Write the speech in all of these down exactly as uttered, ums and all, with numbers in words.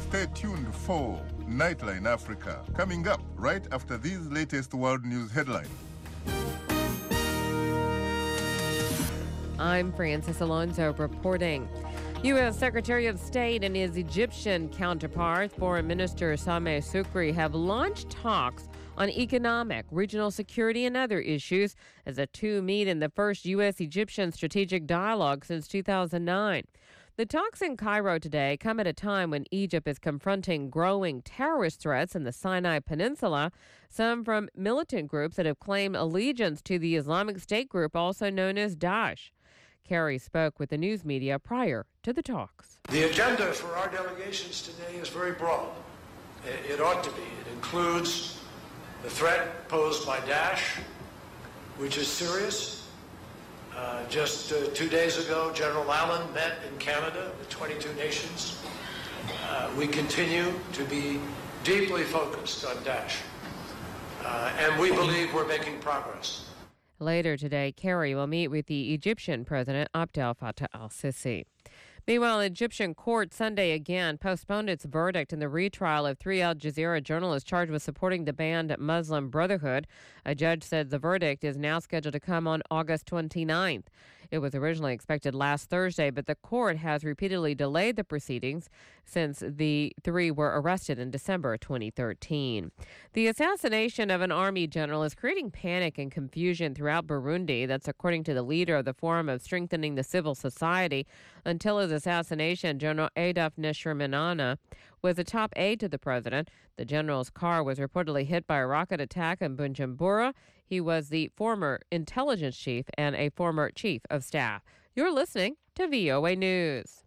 Stay tuned for Nightline Africa, coming up right after these latest world news headlines. I'm Francis Alonso reporting. U S. Secretary of State and his Egyptian counterpart, Foreign Minister Sameh Shoukry, have launched talks on economic, regional security, and other issues as the two meet in the first U S-Egyptian strategic dialogue since two thousand nine. The talks in Cairo today come at a time when Egypt is confronting growing terrorist threats in the Sinai Peninsula, some from militant groups that have claimed allegiance to the Islamic State group, also known as Daesh. Kerry spoke with the news media prior to the talks. The agenda for our delegations today is very broad. It ought to be. It includes the threat posed by Daesh, which is serious. Uh, just uh, two days ago, General Allen met in Canada with twenty-two nations. Uh, we continue to be deeply focused on Daesh, uh, and we believe we're making progress. Later today, Kerry will meet with the Egyptian President Abdel Fattah al-Sisi. Meanwhile, an Egyptian court Sunday again postponed its verdict in the retrial of three Al Jazeera journalists charged with supporting the banned Muslim Brotherhood. A judge said the verdict is now scheduled to come on August twenty-ninth. It was originally expected last Thursday, but the court has repeatedly delayed the proceedings since the three were arrested in December twenty thirteen. The assassination of an army general is creating panic and confusion throughout Burundi. That's according to the leader of the Forum of Strengthening the Civil Society. Until his assassination, General Adolf Nshimirimana was a top aide to the president. The general's car was reportedly hit by a rocket attack in Bujumbura. He was the former intelligence chief and a former chief of staff. You're listening to V O A News.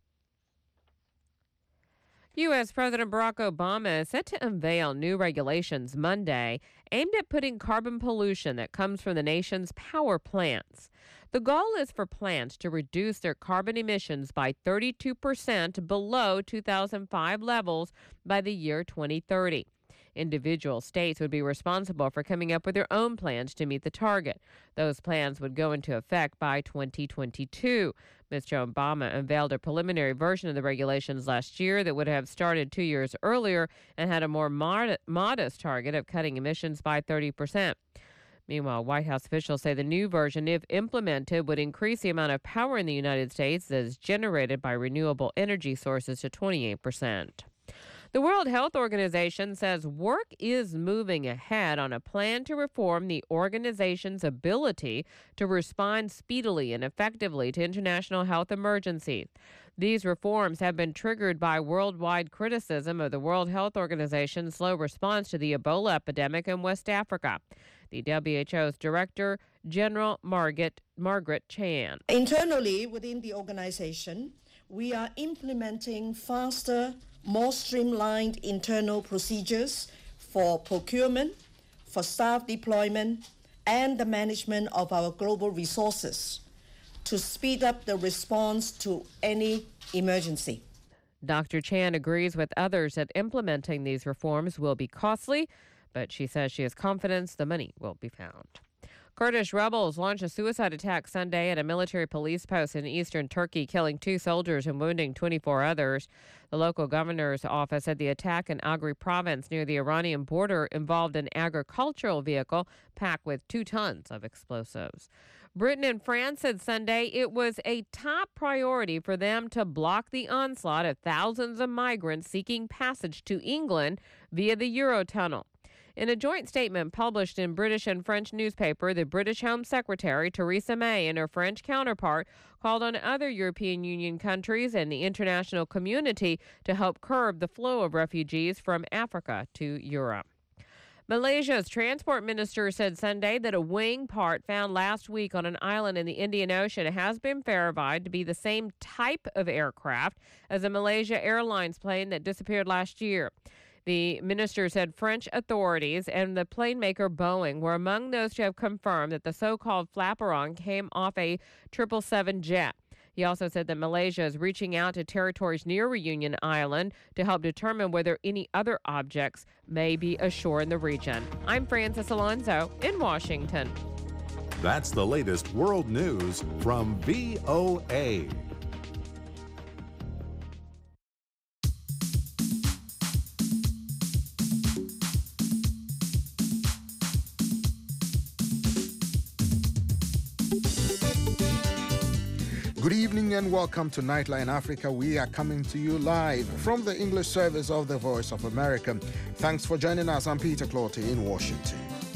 U S. President Barack Obama is set to unveil new regulations Monday aimed at putting carbon pollution that comes from the nation's power plants. The goal is for plants to reduce their carbon emissions by thirty-two percent below two thousand five levels by the year twenty thirty. Individual states would be responsible for coming up with their own plans to meet the target. Those plans would go into effect by twenty twenty-two. Mister Obama unveiled a preliminary version of the regulations last year that would have started two years earlier and had a more mod- modest target of cutting emissions by thirty percent. Meanwhile, White House officials say the new version, if implemented, would increase the amount of power in the United States that is generated by renewable energy sources to twenty-eight percent. The World Health Organization says work is moving ahead on a plan to reform the organization's ability to respond speedily and effectively to international health emergencies. These reforms have been triggered by worldwide criticism of the World Health Organization's slow response to the Ebola epidemic in West Africa. The W H O's Director General Margaret, Margaret Chan. Internally within the organization, we are implementing faster, more streamlined internal procedures for procurement, for staff deployment, and the management of our global resources to speed up the response to any emergency. Doctor Chan agrees with others that implementing these reforms will be costly, but she says she has confidence the money will be found. Kurdish rebels launched a suicide attack Sunday at a military police post in eastern Turkey, killing two soldiers and wounding twenty-four others. The local governor's office said the attack in Agri province near the Iranian border involved an agricultural vehicle packed with two tons of explosives. Britain and France said Sunday it was a top priority for them to block the onslaught of thousands of migrants seeking passage to England via the Eurotunnel. In a joint statement published in British and French newspaper, the British Home Secretary, Theresa May, and her French counterpart called on other European Union countries and the international community to help curb the flow of refugees from Africa to Europe. Malaysia's transport minister said Sunday that a wing part found last week on an island in the Indian Ocean has been verified to be the same type of aircraft as a Malaysia Airlines plane that disappeared last year. The minister said French authorities and the plane maker Boeing were among those to have confirmed that the so-called flaperon came off a triple seven jet. He also said that Malaysia is reaching out to territories near Reunion Island to help determine whether any other objects may be ashore in the region. I'm Francis Alonso in Washington. That's the latest world news from V O A. Good evening and welcome to Nightline Africa. We are coming to you live from the English service of the Voice of America. Thanks for joining us. I'm Peter Clotty in Washington.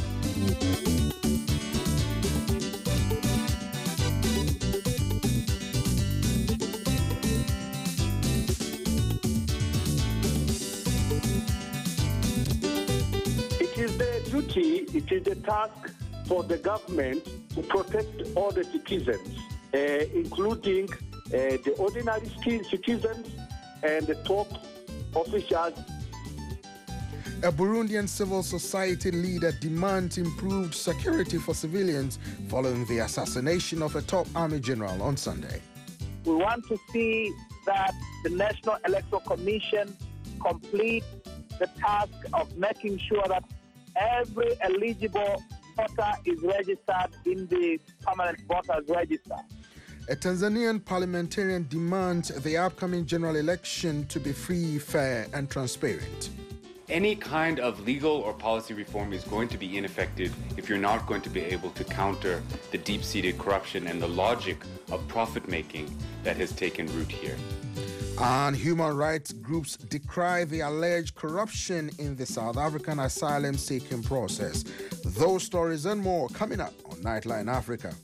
It is the duty, it is the task for the government to protect all the citizens. Uh, including uh, the ordinary citizens and the top officials. A Burundian civil society leader demands improved security for civilians following the assassination of a top army general on Sunday. We want to see that the National Electoral Commission complete the task of making sure that every eligible voter is registered in the permanent voters register. A Tanzanian parliamentarian demands the upcoming general election to be free, fair, and transparent. Any kind of legal or policy reform is going to be ineffective if you're not going to be able to counter the deep-seated corruption and the logic of profit-making that has taken root here. And human rights groups decry the alleged corruption in the South African asylum-seeking process. Those stories and more coming up on Nightline Africa.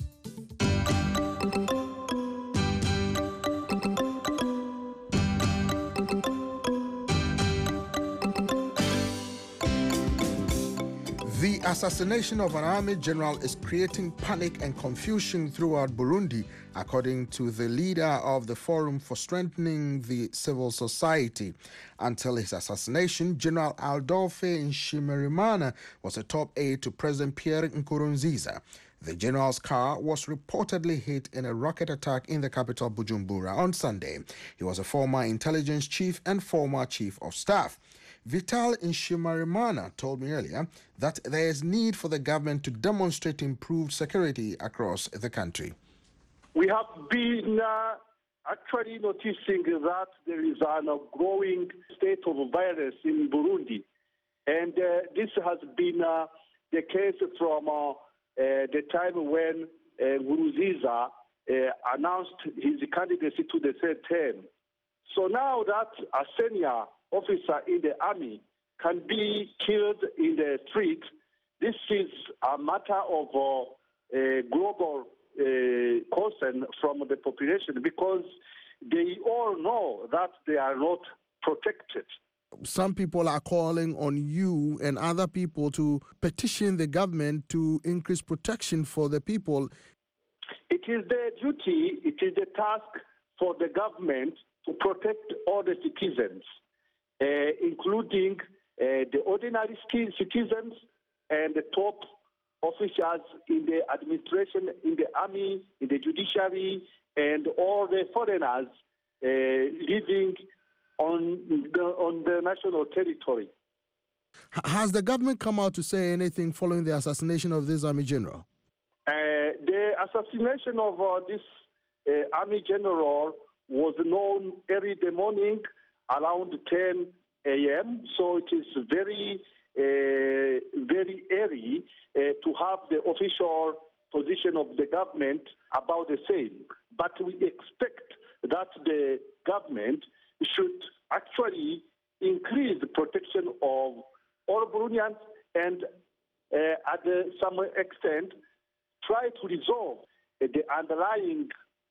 The assassination of an army general is creating panic and confusion throughout Burundi, according to the leader of the Forum for Strengthening the Civil Society. Until his assassination, General Adolphe Nshimirimana was a top aide to President Pierre Nkurunziza. The general's car was reportedly hit in a rocket attack in the capital Bujumbura on Sunday. He was a former intelligence chief and former chief of staff. Vital Nshimirimana told me earlier that there is need for the government to demonstrate improved security across the country. We have been uh, actually noticing that there is a growing state of violence in Burundi. And uh, this has been uh, the case from uh, uh, the time when uh, Nkurunziza uh, announced his candidacy to the third term. So now that a senior officer in the army can be killed in the street, this is a matter of uh, a global uh, concern from the population because they all know that they are not protected. Some people are calling on you and other people to petition the government to increase protection for the people. It is the duty, it is the task for the government to protect all the citizens. Uh, including uh, the ordinary citizens and the top officials in the administration, in the army, in the judiciary, and all the foreigners uh, living on the, on the national territory. Has the government come out to say anything following the assassination of this army general? Uh, the assassination of uh, this uh, army general was known early in the morning, around ten a.m., so it is very, uh, very early uh, to have the official position of the government about the same. But we expect that the government should actually increase the protection of all Burundians and uh, at uh, some extent try to resolve uh, the underlying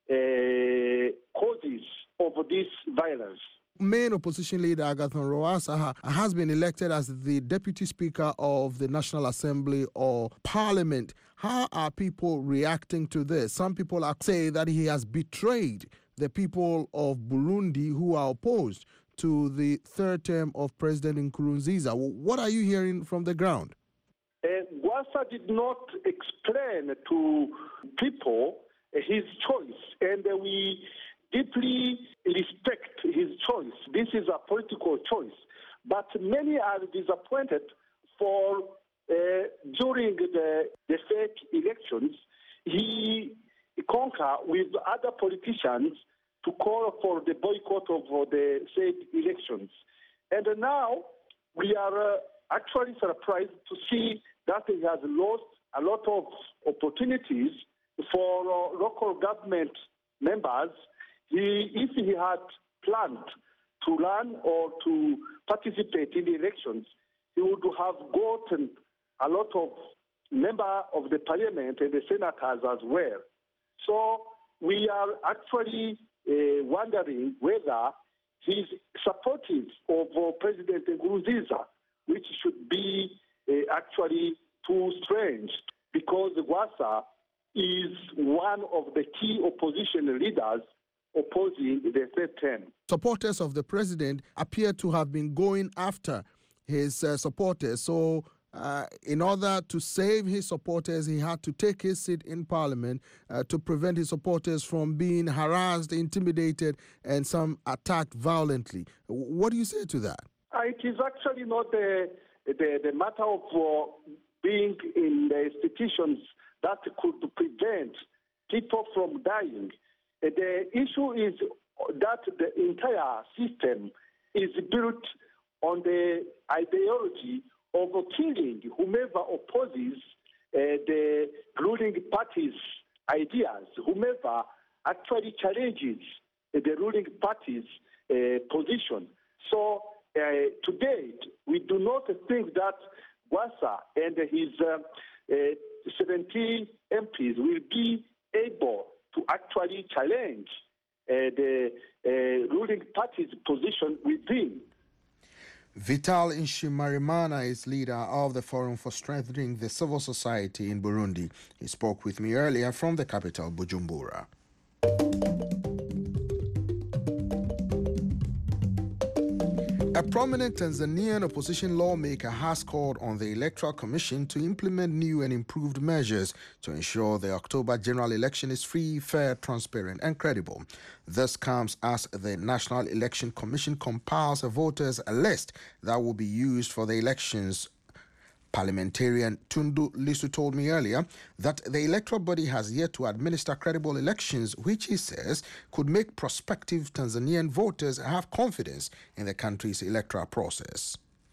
uh, causes of this violence. Main opposition leader Agathon Rwasa has been elected as the deputy speaker of the National Assembly or Parliament. How are people reacting to this? Some people are saying that he has betrayed the people of Burundi who are opposed to the third term of President Nkurunziza. What are you hearing from the ground? Uh, Rwasa did not explain to people uh, his choice, and uh, we deeply respect his choice. This is a political choice. But many are disappointed for uh, during the, the fake elections, he conquered with other politicians to call for the boycott of uh, the said elections. And now we are uh, actually surprised to see that he has lost a lot of opportunities for uh, local government members, he, if he had planned to run or to participate in the elections, he would have gotten a lot of members of the parliament and the senators as well. So we are actually uh, wondering whether he's supportive of uh, President Nkurunziza, which should be uh, actually too strange, because Gwasa is one of the key opposition leaders opposing the third term. Supporters of the president appear to have been going after his uh, supporters. So uh, in order to save his supporters, he had to take his seat in parliament uh, to prevent his supporters from being harassed, intimidated, and some attacked violently. What do you say to that? Uh, it is actually not the, the, the matter of uh, being in the institutions that could prevent people from dying. Uh, the issue is that the entire system is built on the ideology of killing whomever opposes uh, the ruling party's ideas, whomever actually challenges the ruling party's uh, position. So uh, to date, we do not think that Gwasa and his uh, uh, seventeen M Ps will be able to actually challenge uh, the uh, ruling party's position within. Vital Nshimirimana is leader of the Forum for Strengthening the Civil Society in Burundi. He spoke with me earlier from the capital, Bujumbura. A prominent Tanzanian opposition lawmaker has called on the Electoral Commission to implement new and improved measures to ensure the October general election is free, fair, transparent, and credible. This comes as the National Election Commission compiles a voters' list that will be used for the elections. Parliamentarian Tundu Lissu told me earlier that the electoral body has yet to administer credible elections, which he says could make prospective Tanzanian voters have confidence in the country's electoral process.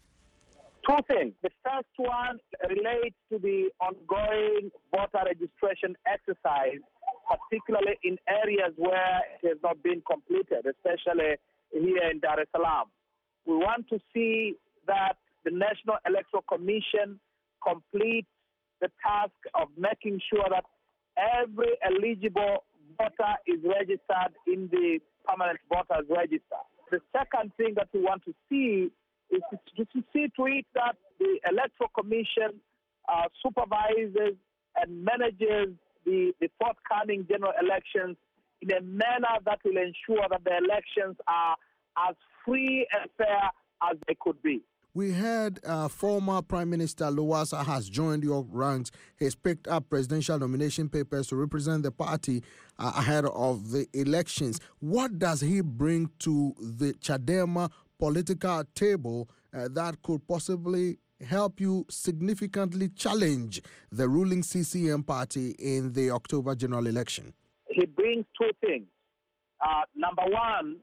Two things. The first one relates to the ongoing voter registration exercise, particularly in areas where it has not been completed, especially here in Dar es Salaam. We want to see that the National Electoral Commission completes the task of making sure that every eligible voter is registered in the permanent voters register. The second thing that we want to see is to, to see to it that the Electoral Commission uh, supervises and manages the, the forthcoming general elections in a manner that will ensure that the elections are as free and fair as they could be. We heard uh, former Prime Minister Lowassa has joined your ranks. He's picked up presidential nomination papers to represent the party uh, ahead of the elections. What does he bring to the Chadema political table uh, that could possibly help you significantly challenge the ruling C C M party in the October general election? He brings two things. Uh, number one,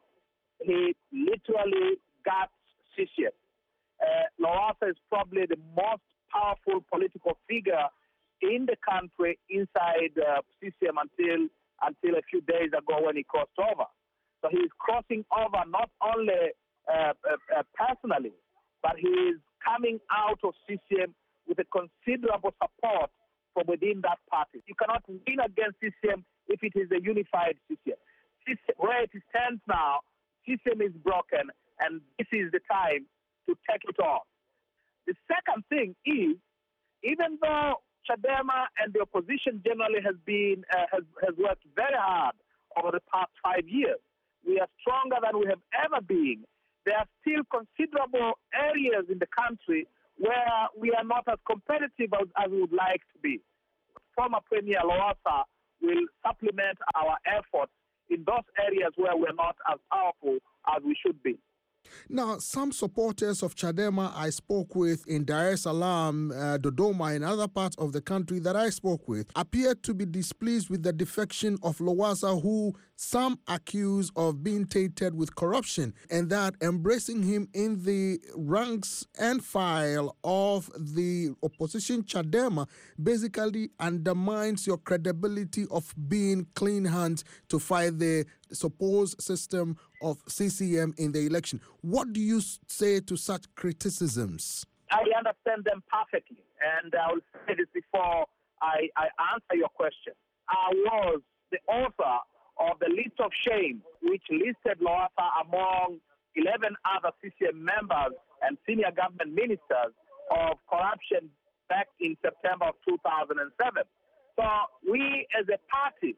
he literally got C C M. Uh, Lowassa is probably the most powerful political figure in the country inside uh, C C M until until a few days ago when he crossed over. So he is crossing over not only uh, uh, uh, personally, but he is coming out of C C M with a considerable support from within that party. You cannot win against C C M if it is a unified C C M. C C M where it stands now, C C M is broken, and this is the time to take it on. The second thing is, even though Chadema and the opposition generally has been uh, has, has worked very hard over the past five years, we are stronger than we have ever been. There are still considerable areas in the country where we are not as competitive as, as we would like to be. Former Premier Lowassa will supplement our efforts in those areas where we're not as powerful as we should be. Now, some supporters of Chadema I spoke with in Dar es Salaam, uh, Dodoma, and other parts of the country that I spoke with appeared to be displeased with the defection of Lowassa, who some accuse of being tainted with corruption, and that embracing him in the ranks and file of the opposition Chadema basically undermines your credibility of being clean hands to fight the supposed system of C C M in the election. What do you say to such criticisms? I understand them perfectly, and I will say this before I, I answer your question. I was the author of the list of shame, which listed Lowassa among eleven other C C M members and senior government ministers of corruption back in September of two thousand seven. So we as a party,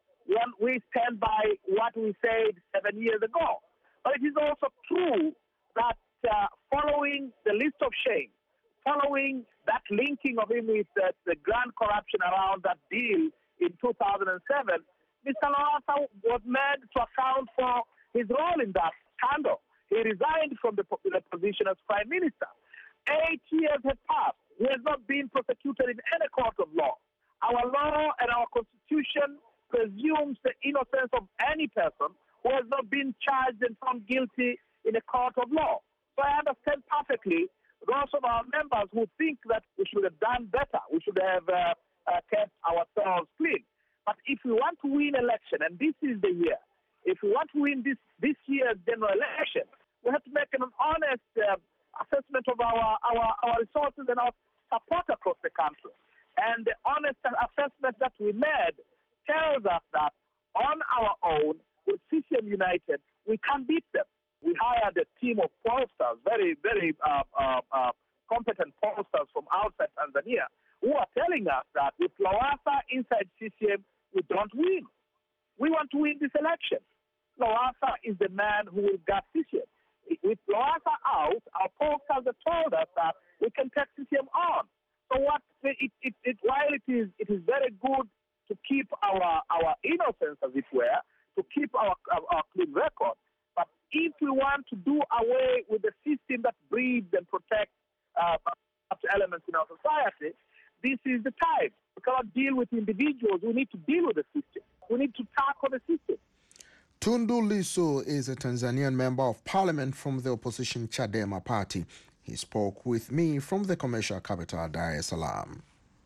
we stand by what we said seven years ago. But it is also true that uh, following the list of shame, following that linking of him with uh, the grand corruption around that deal in two thousand seven, Mister Lowassa was made to account for his role in that scandal. He resigned from the, the position as Prime Minister. Eight years had passed. He has not been prosecuted in any court of law. Our law and our Constitution presumes the innocence of any person who has not been charged and found guilty in a court of law. So I understand perfectly those of our members who think that we should have done better. We should have uh, uh, kept ourselves clean. But if we want to win election, and this is the year, if we want to win this, this year's general election, we have to make an honest uh, assessment of our, our, our resources and our support across the country. And the honest assessment that we made tells us that on our own, with C C M United, we can beat them. We hired a team of pollsters, very, very uh, uh, uh, competent pollsters from outside Tanzania, who are telling us that with Lowassa inside C C M, we don't win. We want to win this election. Lowassa is the man who will get C C M. With Lowassa out, our pollsters have told us that we can take C C M on. So what? It, it, it, while it is, it is very good to keep our, our innocence, as it were, to keep our, our, our clean record. But if we want to do away with the system that breeds and protects uh, elements in our society, this is the time. We cannot deal with individuals. We need to deal with the system. We need to tackle the system. Tundu Lissu is a Tanzanian member of parliament from the opposition Chadema party. He spoke with me from the commercial capital, Dar es Salaam.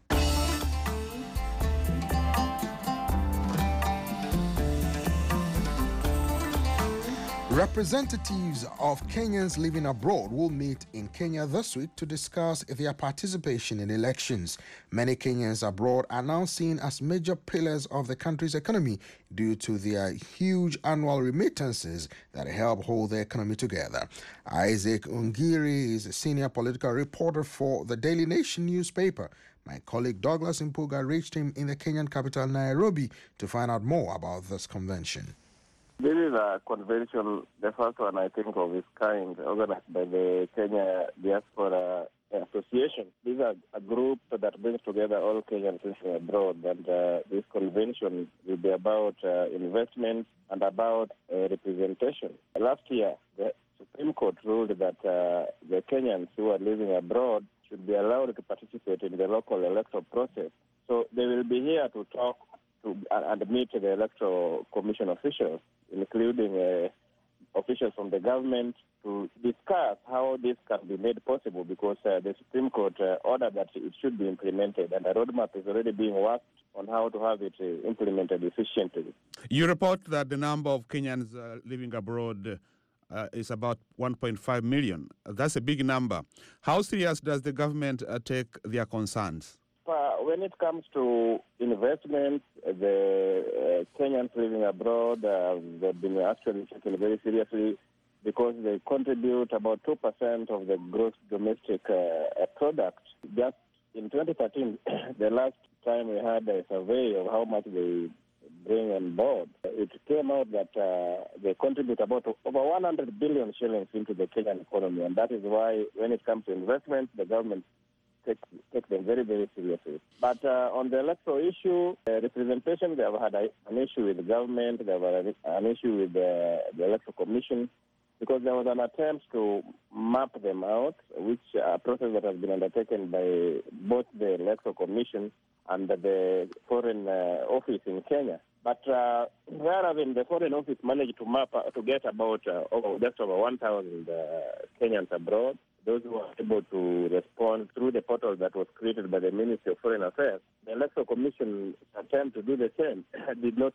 Representatives of Kenyans living abroad will meet in Kenya this week to discuss their participation in elections. Many Kenyans abroad are now seen as major pillars of the country's economy due to their huge annual remittances that help hold the economy together. Isaac Ungiri is a senior political reporter for the Daily Nation newspaper. My colleague Douglas Impuga reached him in the Kenyan capital, Nairobi, to find out more about this convention. This is a convention, the first one I think of its kind, organized by the Kenya Diaspora Association. These are a group that brings together all Kenyans living abroad, and uh, this convention will be about uh, investment and about uh, representation. Last year, the Supreme Court ruled that uh, the Kenyans who are living abroad should be allowed to participate in the local electoral process. So they will be here to talk to, and meet the Electoral Commission officials, including uh, officials from the government, to discuss how this can be made possible, because uh, the Supreme Court uh, ordered that it should be implemented, and a roadmap is already being worked on how to have it uh, implemented efficiently. You report that the number of Kenyans uh, living abroad uh, is about one point five million. That's a big number. How serious does the government uh, take their concerns? Uh, when it comes to investments, the uh, Kenyans living abroad, uh, they've been actually taken very seriously because they contribute about two percent of the gross domestic uh, product. Just in twenty thirteen, the last time we had a survey of how much they bring on board, it came out that uh, they contribute about over one hundred billion shillings into the Kenyan economy, and that is why when it comes to investment, the government Take, take them very, very seriously. But uh, on the electoral issue, uh, representation, they have had a, an issue with the government, they have had an issue with the, the Electoral Commission, because there was an attempt to map them out, which a process that has been undertaken by both the Electoral Commission and the Foreign uh, Office in Kenya. But uh, rather than the Foreign Office managed to map uh, to get about uh, over, just over one thousand uh, Kenyans abroad, those who were able to respond through the portal that was created by the Ministry of Foreign Affairs. The Electoral Commission attempt to do the same did not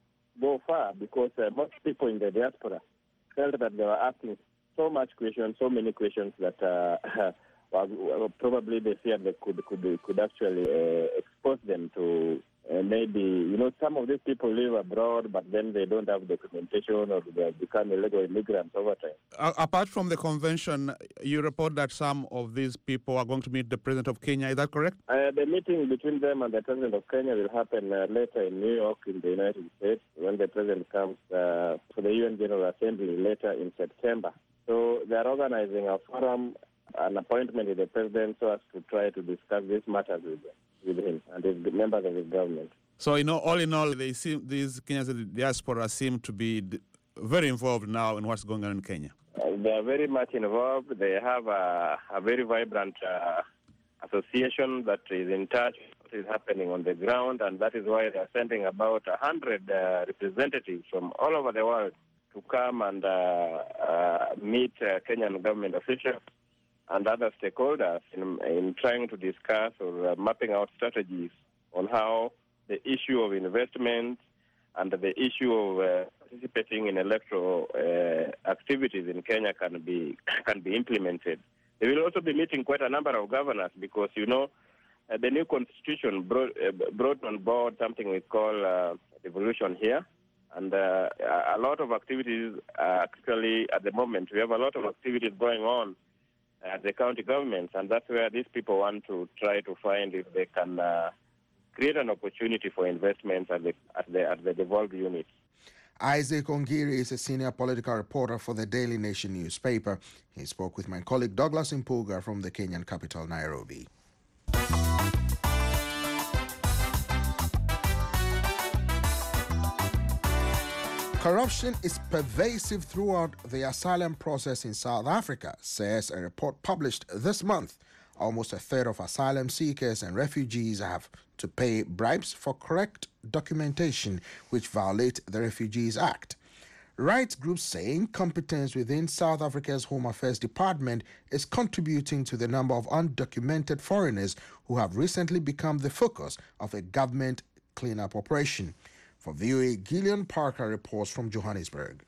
go far because uh, most people in the diaspora felt that they were asking so much questions, so many questions that uh, well, probably they feared they could could could actually uh, expose them to uh, maybe, you know, some of these people live abroad, but then they don't have documentation or they become illegal immigrants over time. Uh, apart from the convention, you report that some of these people are going to meet the President of Kenya. Is that correct? Uh, the meeting between them and the President of Kenya will happen uh, later in New York in the United States when the President comes uh, for the U N General Assembly later in September. So they are organizing a forum, an appointment with the President so as to try to discuss these matters with, with him and his members of his government. So, you know, all in all, they seem, these Kenyans in the diaspora seem to be d- very involved now in what's going on in Kenya. Uh, they are very much involved. They have a, a very vibrant uh, association that is in touch with what is happening on the ground, and that is why they are sending about one hundred uh, representatives from all over the world to come and uh, uh, meet uh, Kenyan government officials and other stakeholders in, in trying to discuss or uh, mapping out strategies on how the issue of investment and the issue of uh, participating in electoral uh, activities in Kenya can be can be implemented. They will also be meeting quite a number of governors because, you know, uh, the new constitution brought, uh, brought on board something we call uh, devolution here. And uh, a lot of activities, uh, actually, at the moment, we have a lot of activities going on at the county governments, and that's where these people want to try to find if they can uh, create an opportunity for investments at the, at the, at the devolved units. Isaac Ongiri is a senior political reporter for the Daily Nation newspaper. He spoke with my colleague Douglas Impuga from the Kenyan capital, Nairobi. Corruption is pervasive throughout the asylum process in South Africa, says a report published this month. Almost a third of asylum seekers and refugees have to pay bribes for correct documentation, which violate the Refugees Act. Rights groups say incompetence within South Africa's Home Affairs Department is contributing to the number of undocumented foreigners who have recently become the focus of a government cleanup operation. For V O A, Gillian Parker reports from Johannesburg.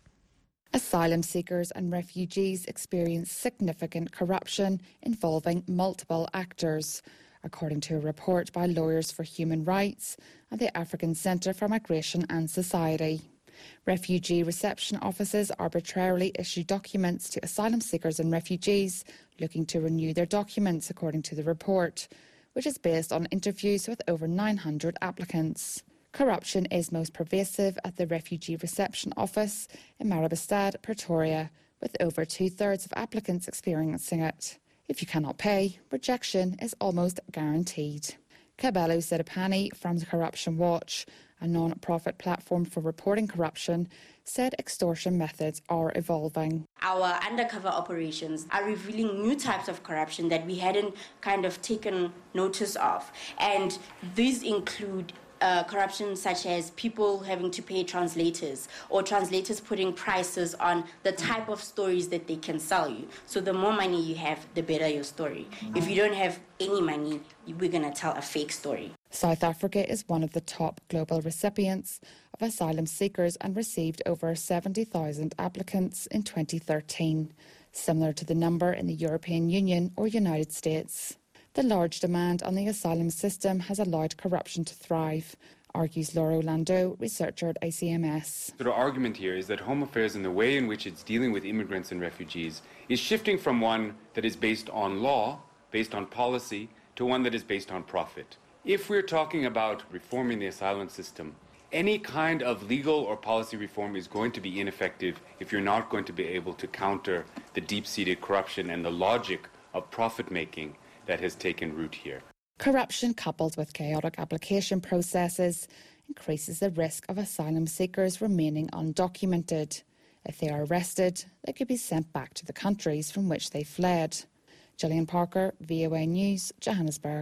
Asylum seekers and refugees experience significant corruption involving multiple actors, according to a report by Lawyers for Human Rights and the African Centre for Migration and Society. Refugee reception offices arbitrarily issue documents to asylum seekers and refugees looking to renew their documents, according to the report, which is based on interviews with over nine hundred applicants. Corruption is most pervasive at the Refugee Reception Office in Marabastad, Pretoria, with over two-thirds of applicants experiencing it. If you cannot pay, rejection is almost guaranteed. Kabelo Sedapani from Corruption Watch, a non-profit platform for reporting corruption, said extortion methods are evolving. Our undercover operations are revealing new types of corruption that we hadn't kind of taken notice of. And these include Uh, corruption such as people having to pay translators or translators putting prices on the type of stories that they can sell you. So the more money you have, the better your story. If you don't have any money, we're going to tell a fake story. South Africa is one of the top global recipients of asylum seekers and received over seventy thousand applicants in twenty thirteen, similar to the number in the European Union or United States. The large demand on the asylum system has allowed corruption to thrive, argues Laura Lando, researcher at I C M S. The argument here is that Home Affairs, in the way in which it's dealing with immigrants and refugees, is shifting from one that is based on law, based on policy, to one that is based on profit. If we're talking about reforming the asylum system, any kind of legal or policy reform is going to be ineffective if you're not going to be able to counter the deep-seated corruption and the logic of profit-making that has taken root here. Corruption coupled with chaotic application processes increases the risk of asylum seekers remaining undocumented. If they are arrested, they could be sent back to the countries from which they fled. Gillian Parker, V O A News, Johannesburg.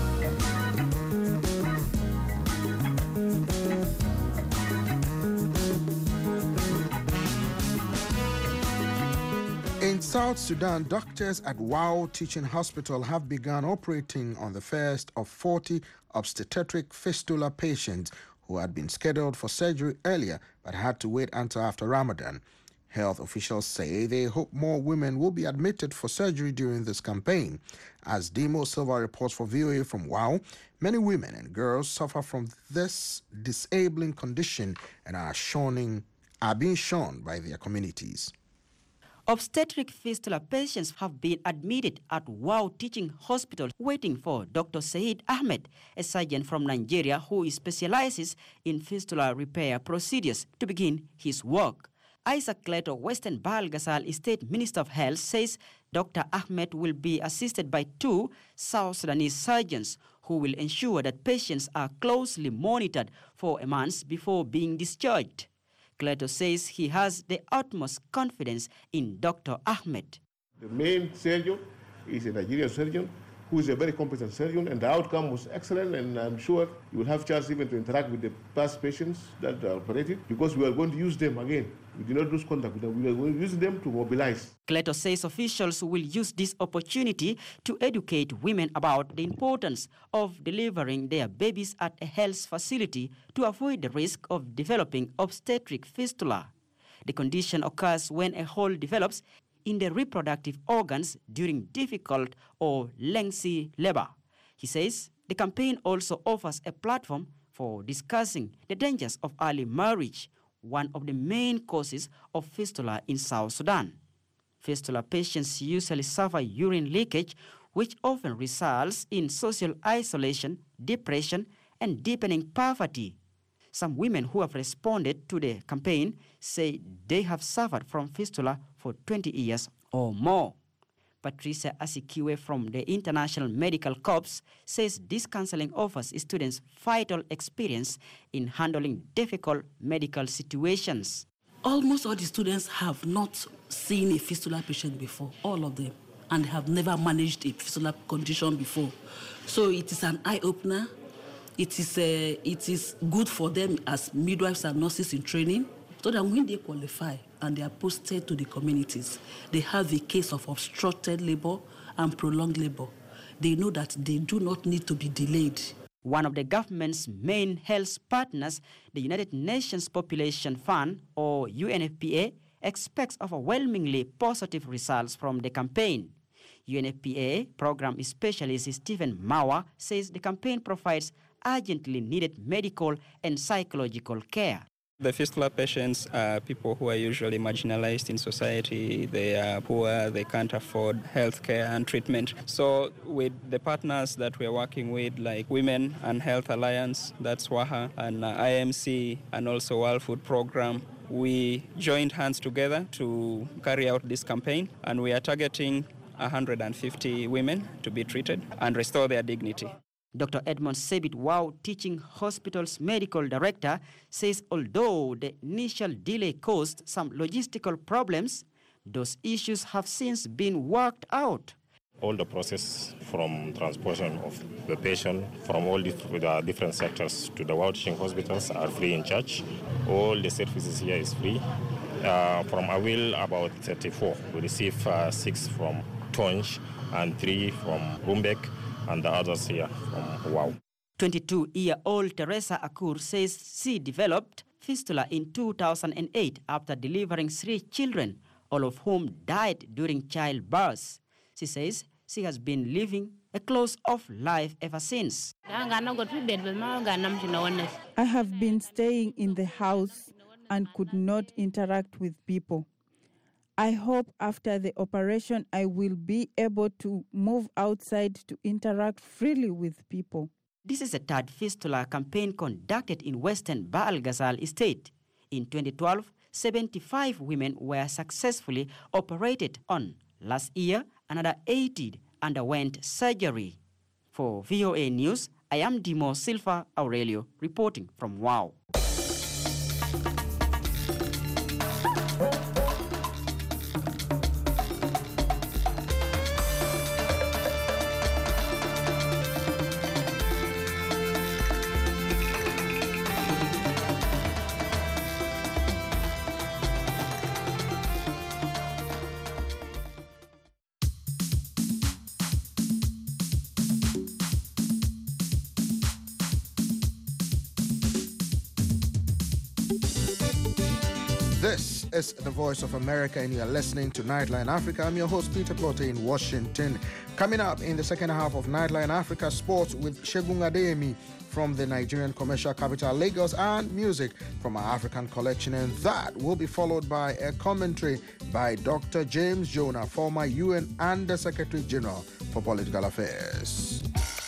In South Sudan, doctors at Wau Teaching Hospital have begun operating on the first of forty obstetric fistula patients who had been scheduled for surgery earlier but had to wait until after Ramadan. Health officials say they hope more women will be admitted for surgery during this campaign. As Demo Silva reports for V O A from Wau, many women and girls suffer from this disabling condition and are, shunning, are being shunned by their communities. Obstetric fistula patients have been admitted at Wau Teaching Hospital waiting for Doctor Said Ahmed, a surgeon from Nigeria who specializes in fistula repair procedures, to begin his work. Isaac Leto, Western Baal Ghazal State Minister of Health, says Doctor Ahmed will be assisted by two South Sudanese surgeons who will ensure that patients are closely monitored for a month before being discharged. Cleto says he has the utmost confidence in Doctor Ahmed. The main surgeon is a Nigerian surgeon who is a very competent surgeon, and the outcome was excellent, and I'm sure you will have chance even to interact with the past patients that are operated, because we are going to use them again. We do not lose contact with them. We are going to use them to mobilize. Cleto says officials will use this opportunity to educate women about the importance of delivering their babies at a health facility to avoid the risk of developing obstetric fistula. The condition occurs when a hole develops in the reproductive organs during difficult or lengthy labor. He says the campaign also offers a platform for discussing the dangers of early marriage, one of the main causes of fistula in South Sudan. Fistula patients usually suffer urine leakage, which often results in social isolation, depression, and deepening poverty. Some women who have responded to the campaign say they have suffered from fistula for twenty years or more. Patricia Asikiwe from the International Medical Corps says this counseling offers students vital experience in handling difficult medical situations. Almost all the students have not seen a fistula patient before, all of them, and have never managed a fistula condition before. So it is an eye-opener. It is, uh, it is good for them as midwives and nurses in training, so that when they qualify and they are posted to the communities, they have a case of obstructed labor and prolonged labor. They know that they do not need to be delayed. One of the government's main health partners, the United Nations Population Fund, or U N F P A, expects overwhelmingly positive results from the campaign. U N F P A program specialist Stephen Mauer says the campaign provides urgently needed medical and psychological care. The fistula patients are people who are usually marginalized in society. They are poor, they can't afford health care and treatment. So with the partners that we're working with, like Women and Health Alliance, that's WAHA, and uh, I M C, and also World Food Program, we joined hands together to carry out this campaign, and we are targeting one hundred fifty women to be treated and restore their dignity. Doctor Edmond Sebit Wau Teaching Hospital's medical director says although the initial delay caused some logistical problems, those issues have since been worked out. All the process from transportation of the patient from all the different sectors to the Wau Teaching Hospitals are free in charge. All the services here is free. Uh, from Awil, about thirty-four. We receive uh, six from Tonj and three from Rumbek, and the others here from Wau. twenty-two-year-old Teresa Akur says she developed fistula in two thousand eight after delivering three children, all of whom died during childbirth. She says she has been living a closed-off life ever since. I have been staying in the house and could not interact with people. I hope after the operation I will be able to move outside to interact freely with people. This is a third fistula campaign conducted in Western Baal Ghazal Estate. In twenty twelve, seventy-five women were successfully operated on. Last year, another eighty underwent surgery. For V O A News, I am Dimo Silva Aurelio reporting from Wau. is the Voice of America, and you're listening to Nightline Africa. I'm your host, Peter Clotte in Washington. Coming up in the second half of Nightline Africa Sports with Segun Adeyemi from the Nigerian commercial capital Lagos, and music from our African collection. And that will be followed by a commentary by Doctor James Jonah, former U N Under Secretary General for Political Affairs.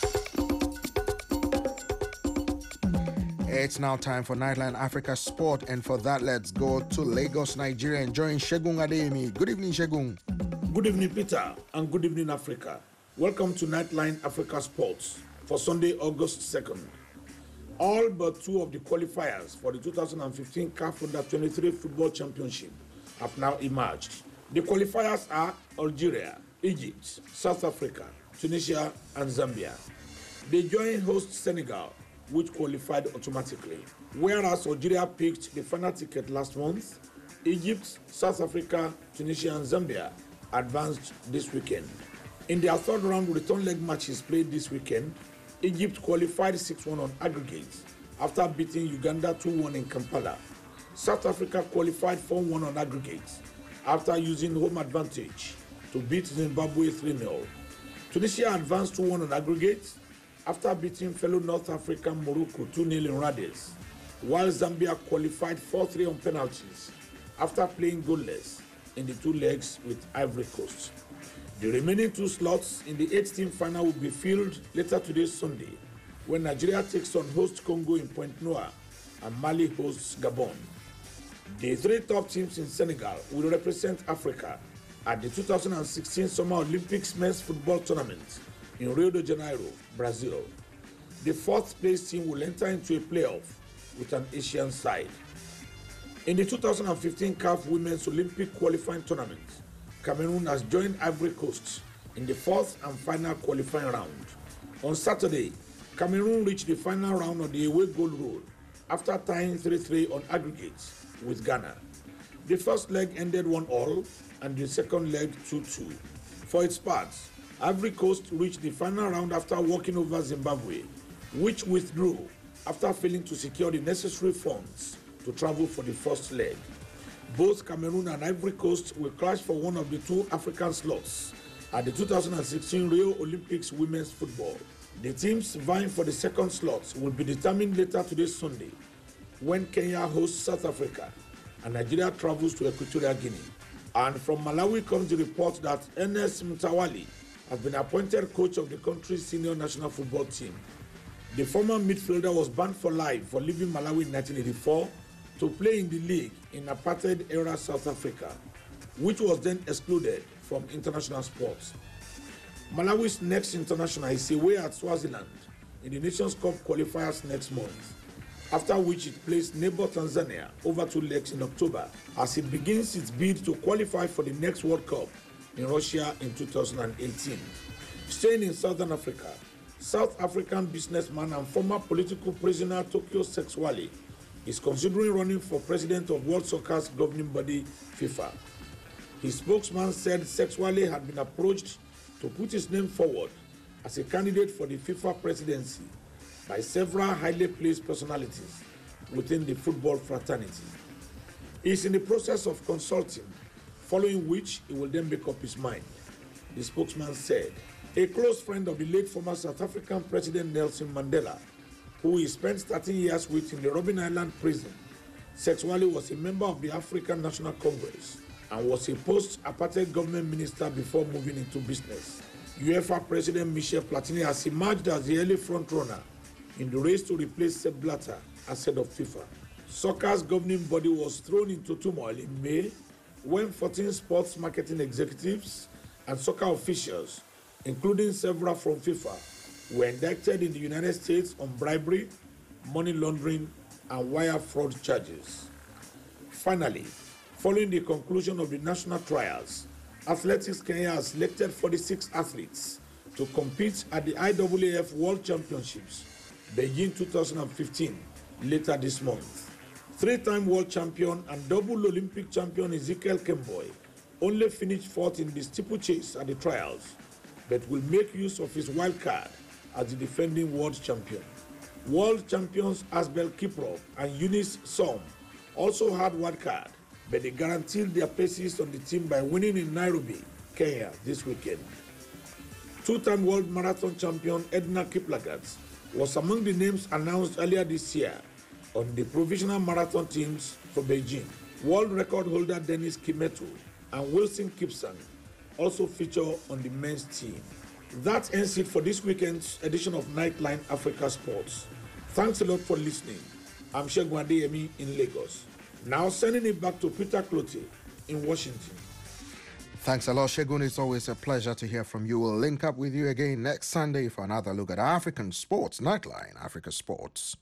It's now time for Nightline Africa Sport, and for that, let's go to Lagos, Nigeria, and join Segun Adeyemi. Good evening, Segun. Good evening, Peter, and good evening, Africa. Welcome to Nightline Africa Sports for Sunday, August second. All but two of the qualifiers for the two thousand fifteen C A F Under twenty-three Football Championship have now emerged. The qualifiers are Algeria, Egypt, South Africa, Tunisia, and Zambia. They join host Senegal, which qualified automatically. Whereas Algeria picked the final ticket last month, Egypt, South Africa, Tunisia, and Zambia advanced this weekend. In their third round return leg matches played this weekend, Egypt qualified six one on aggregate after beating Uganda two one in Kampala. South Africa qualified four one on aggregate after using home advantage to beat Zimbabwe three nil. Tunisia advanced two one on aggregate after beating fellow North African Morocco two nil in Rades, while Zambia qualified four three on penalties after playing goalless in the two legs with Ivory Coast. The remaining two slots in the eight-team final will be filled later today, Sunday, when Nigeria takes on host Congo in Pointe Noire and Mali hosts Gabon. The three top teams in Senegal will represent Africa at the two thousand sixteen Summer Olympics Men's Football Tournament in Rio de Janeiro, Brazil. The fourth place team will enter into a playoff with an Asian side. In the two thousand fifteen C A F Women's Olympic Qualifying Tournament, Cameroon has joined Ivory Coast in the fourth and final qualifying round. On Saturday, Cameroon reached the final round of the away goal rule after tying three three on aggregates with Ghana. The first leg ended one all and the second leg two two. For its part, Ivory Coast reached the final round after walking over Zimbabwe, which withdrew after failing to secure the necessary funds to travel for the first leg. Both Cameroon and Ivory Coast will clash for one of the two African slots at the two thousand sixteen Rio Olympics Women's Football. The teams vying for the second slot will be determined later today, Sunday, when Kenya hosts South Africa and Nigeria travels to Equatorial Guinea. And from Malawi comes the report that Ernest Mtawali has been appointed coach of the country's senior national football team. The former midfielder was banned for life for leaving Malawi in nineteen eighty-four to play in the league in apartheid-era South Africa, which was then excluded from international sports. Malawi's next international is away at Swaziland in the Nations Cup qualifiers next month, after which it plays neighbor Tanzania over two legs in October as it begins its bid to qualify for the next World Cup in Russia in two thousand eighteen. Staying in Southern Africa, South African businessman and former political prisoner Tokyo Sexwale is considering running for president of World Soccer's governing body, FIFA. His spokesman said Sexwale had been approached to put his name forward as a candidate for the FIFA presidency by several highly placed personalities within the football fraternity. He is in the process of consulting, following which he will then make up his mind, the spokesman said. A close friend of the late former South African President Nelson Mandela, who he spent thirteen years with in the Robben Island prison, Sexwale was a member of the African National Congress and was a post-apartheid government minister before moving into business. UEFA President Michel Platini has emerged as the early frontrunner in the race to replace Sepp Blatter as head of FIFA. Soccer's governing body was thrown into turmoil in May when fourteen sports marketing executives and soccer officials, including several from FIFA, were indicted in the United States on bribery, money laundering, and wire fraud charges. Finally, following the conclusion of the national trials, Athletics Kenya has selected forty-six athletes to compete at the I A A F World Championships, Beijing two thousand fifteen, later this month. Three-time world champion and double Olympic champion Ezekiel Kemboi only finished fourth in the steeplechase at the trials, but will make use of his wild card as the defending world champion. World champions Asbel Kiprop and Eunice Som also had wild card but they guaranteed their places on the team by winning in Nairobi, Kenya this weekend. Two-time world marathon champion Edna Kiplagat was among the names announced earlier this year on the provisional marathon teams for Beijing. World record holder Dennis Kimeto and Wilson Kipsang also feature on the men's team. That ends it for this weekend's edition of Nightline Africa Sports. Thanks a lot for listening. I'm Segun Adeyemi in Lagos. Now sending it back to Peter Clote in Washington. Thanks a lot, Segun. It's always a pleasure to hear from you. We'll link up with you again next Sunday for another look at African sports. Nightline Africa Sports.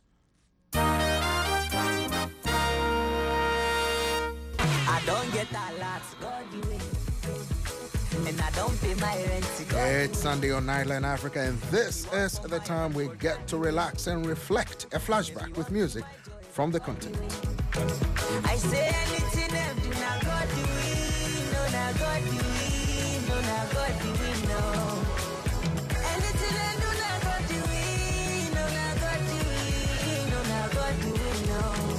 I don't get a lot, God you win. And I don't pay my rent. It's Sunday on Nightline Africa, and this is the time we get to relax and reflect. A flashback with music from the continent. I say anything them do not God do it, no not God do it, no not God do it, no. Anything them do not God do it, no not God do it, no not God do it, no.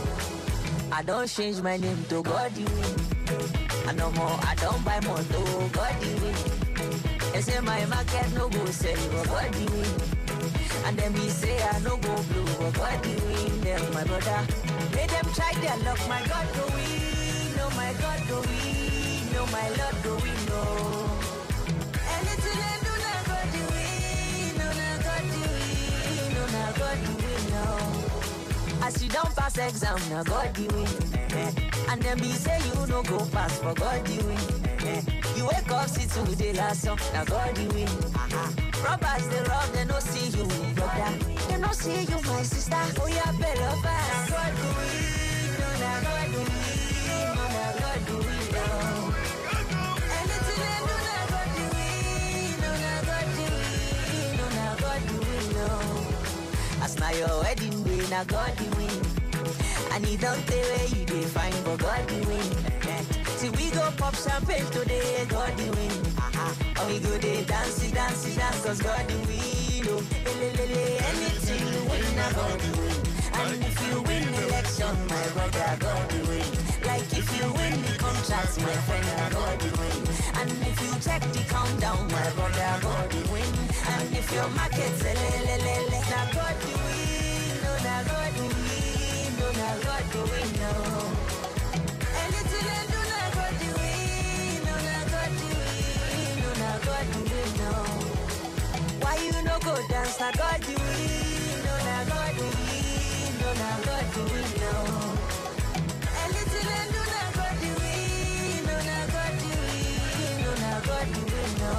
I don't change my name to God do it. I no more, I don't buy more to God do it. They say my market no go sell, but God do it. And then me say I no go blue, but God do it. Them my brother. Let them try their luck, my God go win, no my God go win, no my Lord go win, no. Anything I do, now God do win, no now God do win, no now God do win, no. As you don't pass exam, now God do win, and then be say you no go pass, for God do win. You wake up, see today last song, now God do win. Robbers they rob, they no see you, brother. They no see you, my sister. Oh yeah, better pass. God do it, no, nah, God do it, no, nah, God do it, no. Anything they do, nah, God do it, no, nah, God do it, no, nah, God do it, no. As now your wedding day, nah, God do it. And he don't tell where you dey find, but God do it. See we go pop champagne today, God do it. Or we go there dance, dance, dance, cause God do it. Oh, anything you win, I God do it. And if you win the election, my brother, God do it. Like if you win the contract, my friend, I God do it. And if you check the countdown, my brother, God do it. And if your market's a le le le le, now God do it. No, now God do it. No, now God do it. No. Anything I do, now God do it. No, now God do it. No, now God do it. No. Why you no go dance? Now God do it. No, now God do it. No, now God do it. No. Anything I do, now God do it. No, now God do it. No, now God do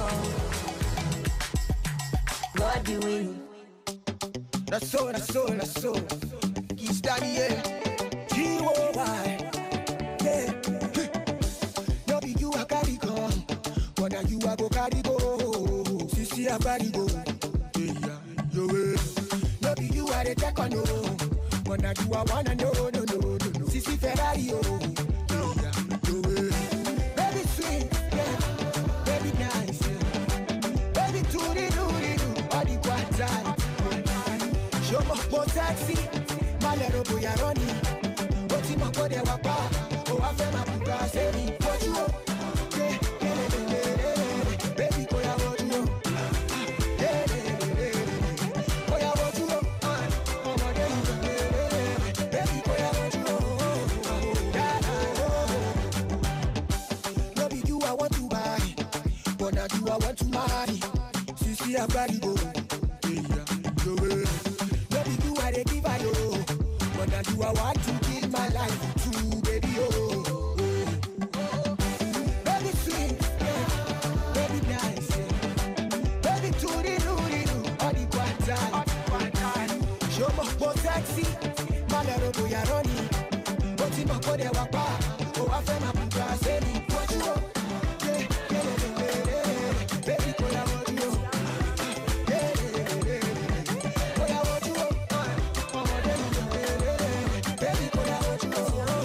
it. No. God do it. That's so, that's so, that's so. He's daddy, yeah. G O Y. Yeah. No be you a carry go. But now you a go carry go. Sisi a carry go. Yeah, yo way. No be you a the take on no. But now you a wanna no, no, no, no, no. Sisi Ferrari, oh. Yeah, yo way. Baby sweet, yeah. Baby nice, yeah. Baby toody doody do. Body quadrant. Show me more taxi. Malero boya roni. Oti mo ko de wa pa. O wa fe ma puka se mi. What you want? Baby ko ya what you want? Ko ya what you want? Omo de you. Baby ko ya what you want? No be you I want to buy, but now you I want to marry. Sisi I body go. You are want to give my life to, baby, oh, oh. Baby sweet, yeah. Baby nice, yeah. Baby toody doody do, all the quantan. Show me more taxi, malero boya roni. Oti mo ko de wa pa, o wa fe ma puka se mi. What you want? Yeah, yeah, yeah, yeah. Baby ko ya what you want? Yeah, yeah, yeah, yeah. Ko ya what you want? Oh, oh, baby, baby, baby, ko ya what you want?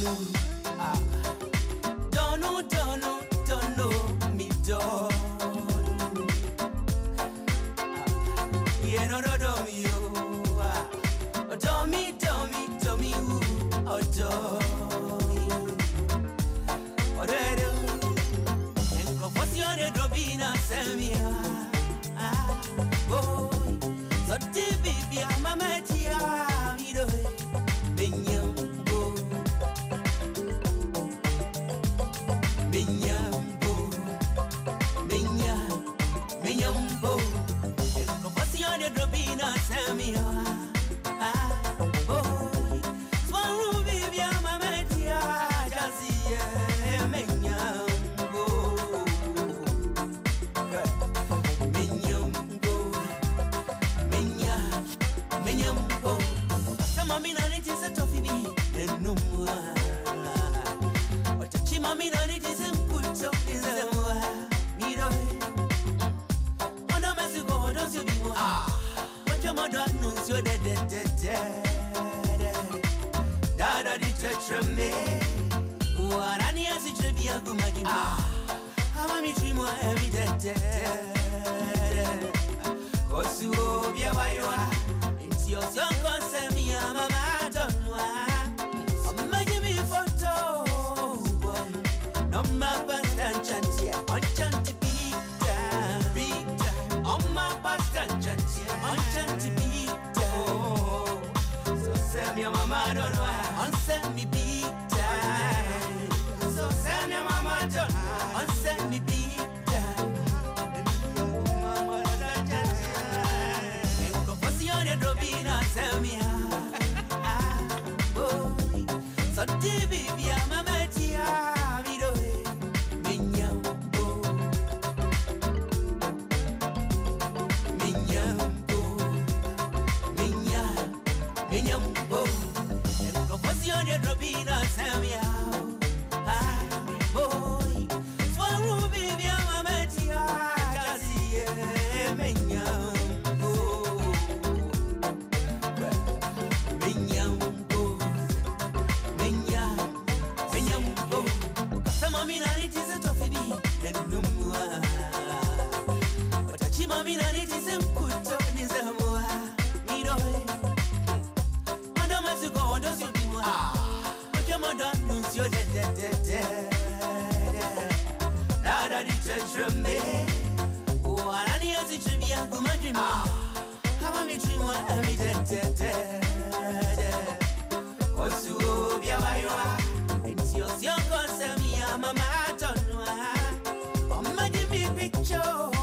Ah. Don't know, don't know, don't know me, don't. Yeah, no, no, don't me, oh. Ah. Oh, don't me, don't me, don't me, who? Oh, don't me. Oh, they do. And go for the other Robina, send me. Ah, oh. So, baby, I'm a matia, me, do it. Benyambo, Benyambo, Benyam, Benyambo. Eko pasi ane drobina semia. Ah, oh. Swaru baby ama metia jasiye Benyambo, Benyambo, Benyam, Benyambo. Mami na niti se tofi bi enumwa. Otachi mami na niti se mkuto nizemwa. Miro. Ona mesi go odo si bi mo. Ah. Wacha modo anuncio de de de de. Dada di tetra me. Warani asi trebi yangu magimi. Ah. Ama mi trimo every de de. Kosu obia waiwa. Your son can send me a mama don't know. I'm making me photo. No my past and chance, yeah. On chance to be down, be down. On my past and chance, yeah. On chance to be down. So send me a mama don't know. On send me be down. So send me a mama don't know. On send me be down. Robina, tell me how. Oh, so baby, I'm a matia, me do it. Minyambo, Minyambo, Minyam, Minyambo. And go for the Robina, tell me how. Ah, boy, so baby, I'm a matia, Jazzy, Minyam. Mami na niti se mkuto nizemwa. Miro he. Manda masi go odo si bimwa. Oke manda nuncio de de de de. Dada di tetra me. Warani asi tribi yangu magimi. Hama mi trimwa emi de de de. Kosu obia waiwa. It's your young concept me a mama tonwa. Mama give me picture.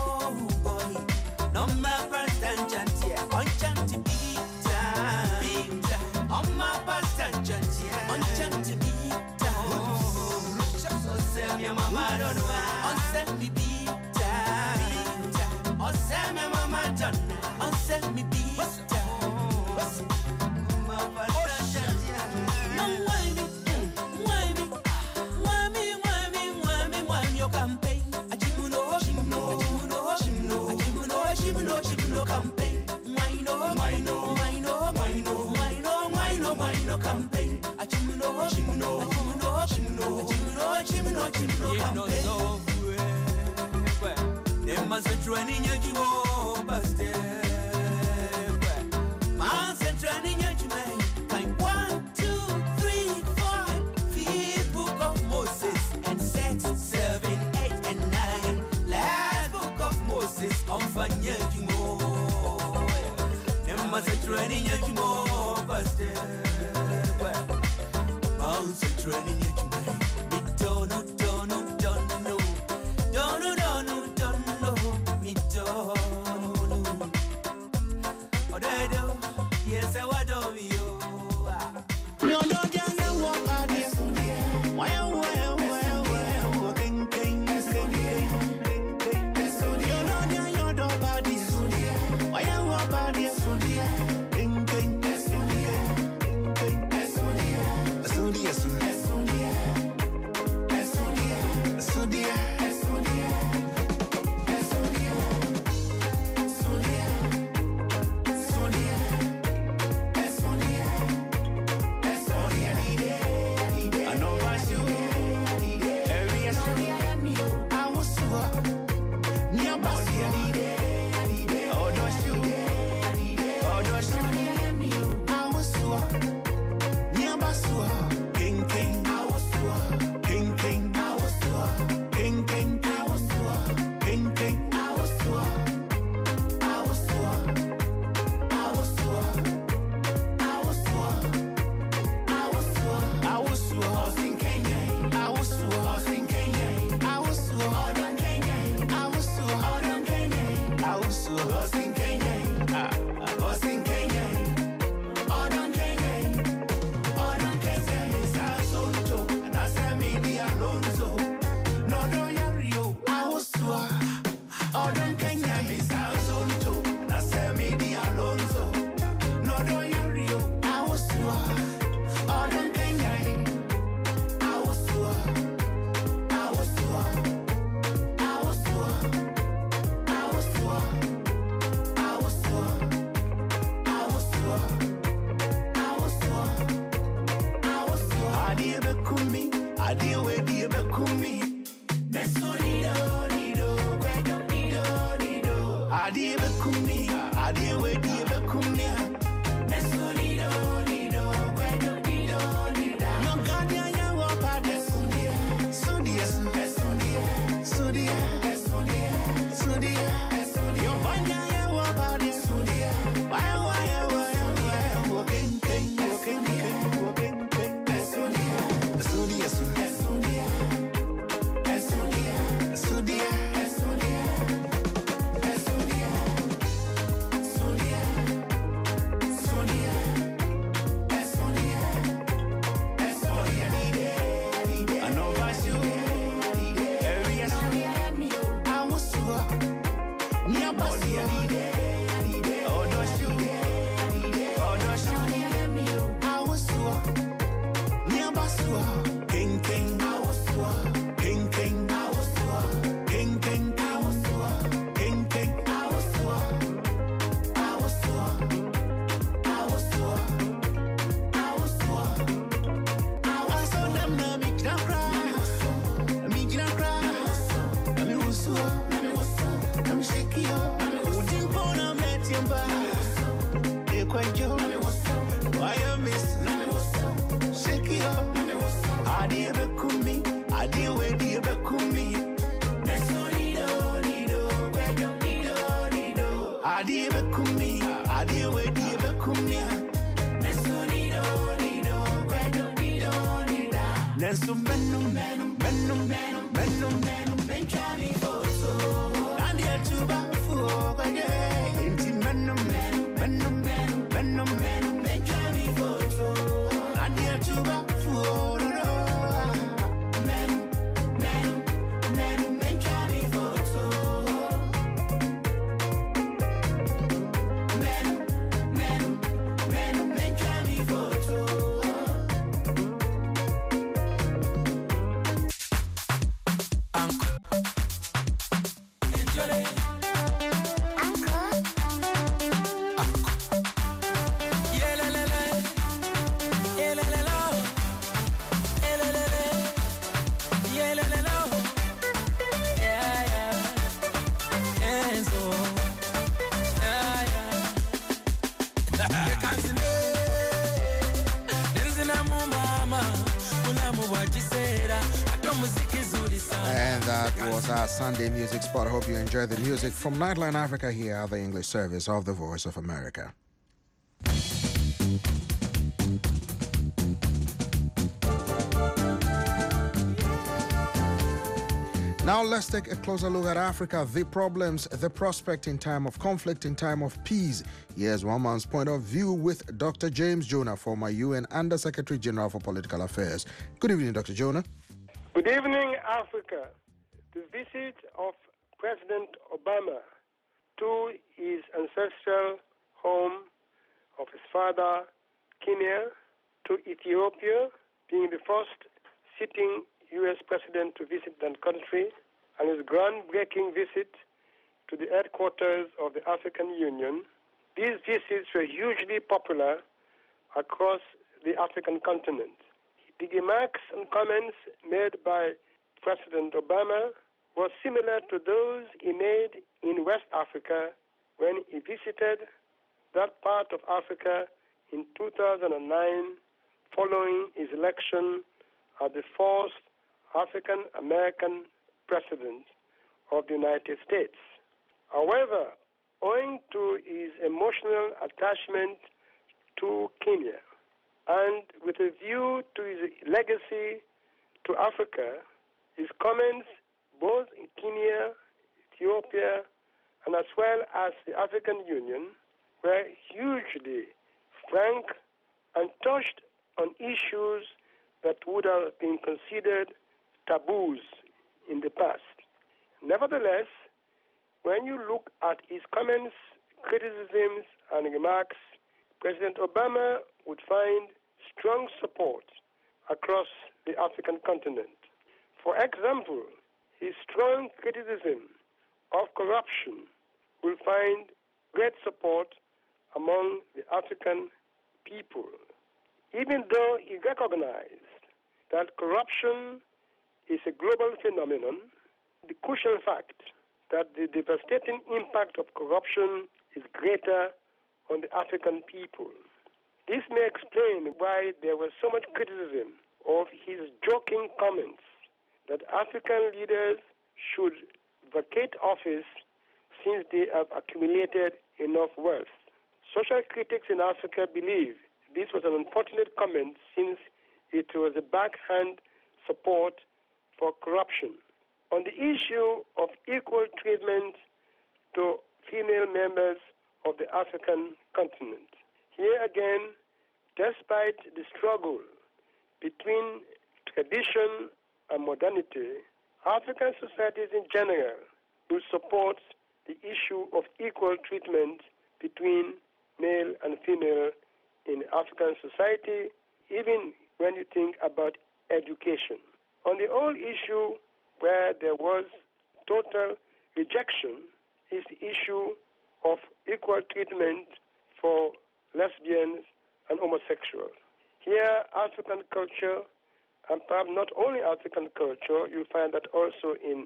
No my past and chance, yeah. On chance to be down, be down. On my past and chance, yeah. On chance to be down. So send me mama don't know. On send me be down, be down. On send me mama don't know. On send me be down. My past and chance, yeah. No why me, why me, why me, why me, why me, why me your campaign? Ajimuno, ajimuno, ajimuno, ajimuno. Shimno, shimno campaign. Wino, wino, wino, wino, wino, wino, wino campaign. A chimno, chimno, chimno, chimno, chimno, chimno, chimno campaign. No so they must be training you to baste. Must be training you to make. Like one, two, three, four. Fifth book of Moses and six, seven, eight, and nine. Last book of Moses on fire. Training you to more, but bounce and training you to me. Don't know, don't know, don't know, don't know, don't know, don't know, me don't know. Oh, they do, yes, I want to be you. No, no, just a walk out here. Why, why, why, why, walking, king, king, you know, you're the body. Why, why, body, King, king, adiwe dibe kumi. Nesonido, nido, kwedo, nido, nido. Adiwe kumi, adiwe dibe kumi. Nesonido, nido, kwedo, nido, nido. Nonganya ya wapade sudia, sudia, sudia, sudia, sudia, sudia, sudia. Yobanya ya wapade sudia. Why, why, why, why, walking, walking, walking, walking, sudia, sudia, sudia, sudia. King, king, king, king, king, king, king, king. I saw them now, me can't cry, me can't cry. Me was so, me was so, me shake you. Wouldn't wanna met you back. You quite you. Why you miss? Shake you. I did a kumi, I did where the kumi. Nesonido, nido, kwedo, nido, nido. I did a kumi, I did where the kumi. Nesonido, nido, kwedo, nido, nido. Nesu menu, menu, menu, menu, menu, menu, benchami foso. And yet to back for again. Inti menu, menu, menu, menu, menu, menu, benchami foso. And yet to back for And that was our Sunday music spot. I hope you enjoyed the music from Nightline Africa here, the English service of the Voice of America. Now let's take a closer look at Africa, the problems, the prospect in time of conflict, in time of peace. Here's one man's point of view with Doctor James Jonah, former U N Under Secretary General for Political Affairs. Good evening, Doctor Jonah. Good evening, Africa. The visit of President Obama to his ancestral home of his father, Kenya, to Ethiopia, being the first sitting U S president to visit that country, and his groundbreaking visit to the headquarters of the African Union. These visits were hugely popular across the African continent. The remarks and comments made by President Obama were similar to those he made in West Africa when he visited that part of Africa in two thousand nine following his election as the first African-American president of the United States. However, owing to his emotional attachment to Kenya and with a view to his legacy to Africa, his comments both in Kenya, Ethiopia, and as well as the African Union were hugely frank and touched on issues that would have been considered taboos in the past. Nevertheless, when you look at his comments, criticisms, and remarks, President Obama would find strong support across the African continent. For example, his strong criticism of corruption will find great support among the African people, even though he recognized that corruption is a global phenomenon. The crucial fact that the devastating impact of corruption is greater on the African people. This may explain why there was so much criticism of his joking comments that African leaders should vacate office since they have accumulated enough wealth. Social critics in Africa believe this was an unfortunate comment since it was a backhand support for corruption. On the issue of equal treatment to female members of the African continent, here again, despite the struggle between tradition and modernity, African societies in general will support the issue of equal treatment between male and female in African society, even when you think about education. On the whole issue where there was total rejection is the issue of equal treatment for lesbians and homosexuals. Here, African culture, and perhaps not only African culture, you find that also in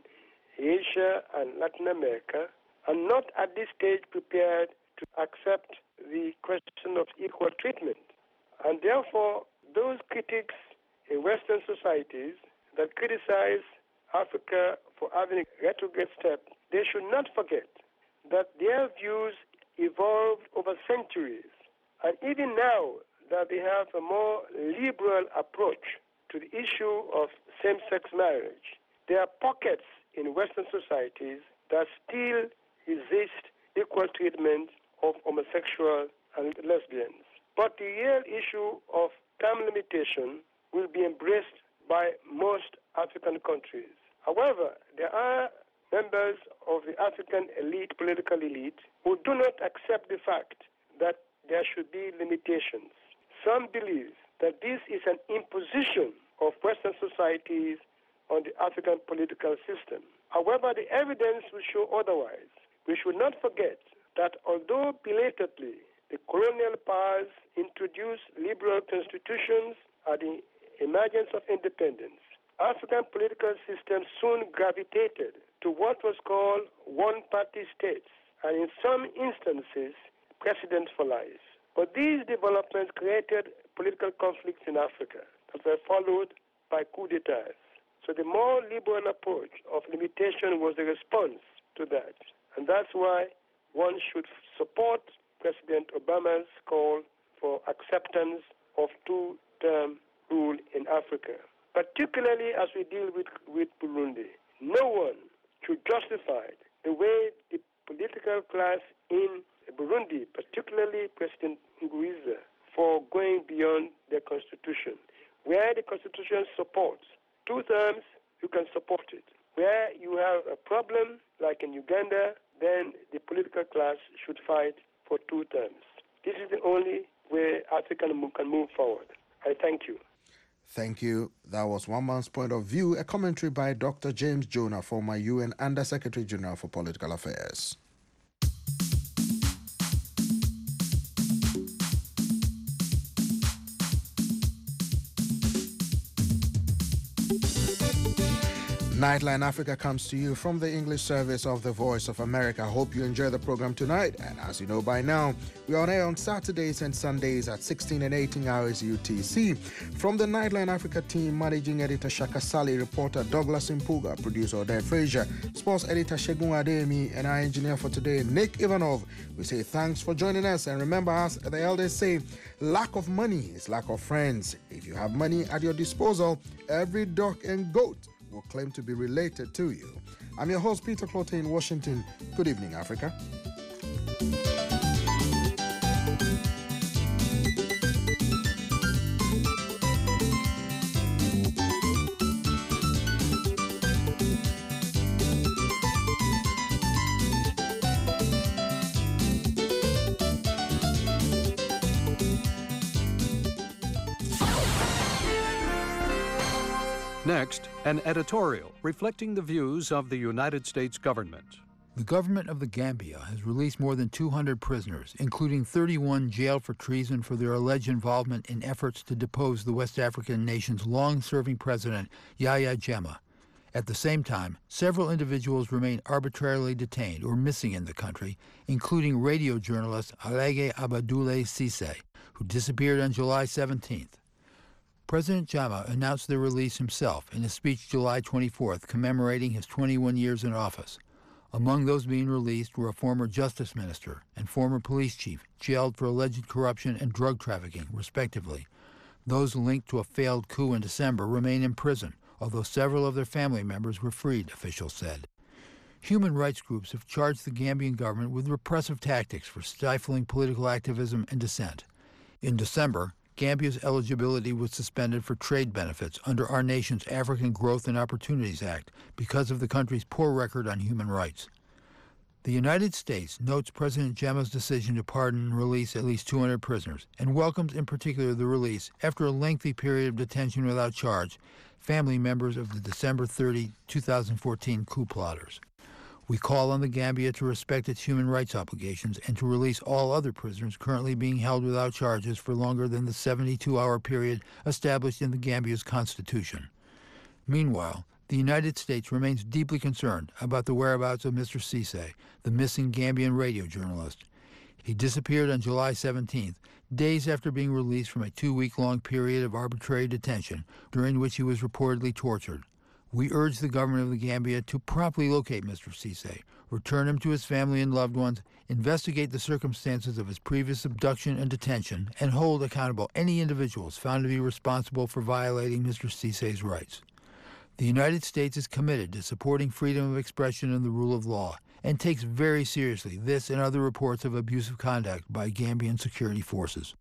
Asia and Latin America, are not at this stage prepared to accept the question of equal treatment. And therefore, those critics in Western societies that criticize Africa for having a retrograde step, they should not forget that their views evolved over centuries. And even now that they have a more liberal approach to the issue of same-sex marriage, there are pockets in Western societies that still resist equal treatment of homosexuals and lesbians. But the real issue of term limitation will be embraced by most African countries. However, there are members of the African elite, political elite, who do not accept the fact that there should be limitations. Some believe that this is an imposition of Western societies on the African political system. However, the evidence will show otherwise. We should not forget that although belatedly the colonial powers introduced liberal constitutions at the emergence of independence, African political systems soon gravitated to what was called one-party states, and in some instances, precedent for life. But these developments created political conflicts in Africa that were followed by coups d'etat. So the more liberal approach of limitation was the response to that. And that's why one should support President Obama's call for acceptance of two-term rule in Africa, particularly as we deal with, with Burundi. No one should justify the way the political class in Burundi, particularly President Nkurunziza, for going beyond their constitution. Where the constitution supports two terms, you can support it. Where you have a problem, like in Uganda, then the political class should fight for two terms. This is the only way Africa can move forward. I thank you. Thank you. That was One Man's Point of View, a commentary by Doctor James Jonah, former U N Under-Secretary General for Political Affairs. Nightline Africa comes to you from the English service of the Voice of America. Hope you enjoy the program tonight. And as you know by now, we are on air on Saturdays and Sundays at sixteen and eighteen hours U T C. From the Nightline Africa team, Managing Editor Shaka Sali, reporter Douglas Impuga, producer Odette Frazier, sports editor Shegun Ademi, and our engineer for today, Nick Ivanov. We say thanks for joining us. And remember, as the elders say, lack of money is lack of friends. If you have money at your disposal, every duck and goat will claim to be related to you. I'm your host, Peter Clote in Washington. Good evening, Africa. Next, an editorial reflecting the views of the United States government. The government of the Gambia has released more than two hundred prisoners, including thirty-one jailed for treason for their alleged involvement in efforts to depose the West African nation's long-serving president, Yahya Jammeh. At the same time, several individuals remain arbitrarily detained or missing in the country, including radio journalist Alege Abadoulaye Cisse, who disappeared on July seventeenth. President Jammeh announced their release himself in a speech July twenty-fourth commemorating his twenty-one years in office. Among those being released were a former justice minister and former police chief, jailed for alleged corruption and drug trafficking, respectively. Those linked to a failed coup in December remain in prison, although several of their family members were freed, officials said. Human rights groups have charged the Gambian government with repressive tactics for stifling political activism and dissent. In December, Gambia's eligibility was suspended for trade benefits under our nation's African Growth and Opportunities Act because of the country's poor record on human rights. The United States notes President Jammeh's decision to pardon and release at least two hundred prisoners and welcomes in particular the release, after a lengthy period of detention without charge, family members of the December thirtieth, two thousand fourteen coup plotters. We call on the Gambia to respect its human rights obligations and to release all other prisoners currently being held without charges for longer than the seventy-two hour period established in the Gambia's constitution. Meanwhile, the United States remains deeply concerned about the whereabouts of Mister Cisse, the missing Gambian radio journalist. He disappeared on July seventeenth, days after being released from a two-week-long period of arbitrary detention, during which he was reportedly tortured. We urge the government of the Gambia to promptly locate Mister Cisse, return him to his family and loved ones, investigate the circumstances of his previous abduction and detention, and hold accountable any individuals found to be responsible for violating Mister Cisse's rights. The United States is committed to supporting freedom of expression and the rule of law, and takes very seriously this and other reports of abusive conduct by Gambian security forces.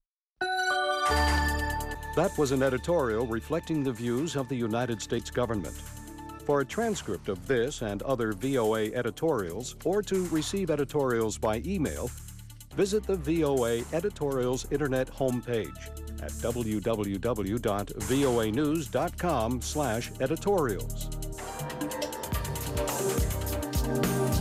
That was an editorial reflecting the views of the United States government. For a transcript of this and other V O A editorials, or to receive editorials by email, visit the V O A Editorials Internet homepage at w w w dot v o a news dot com slash editorials.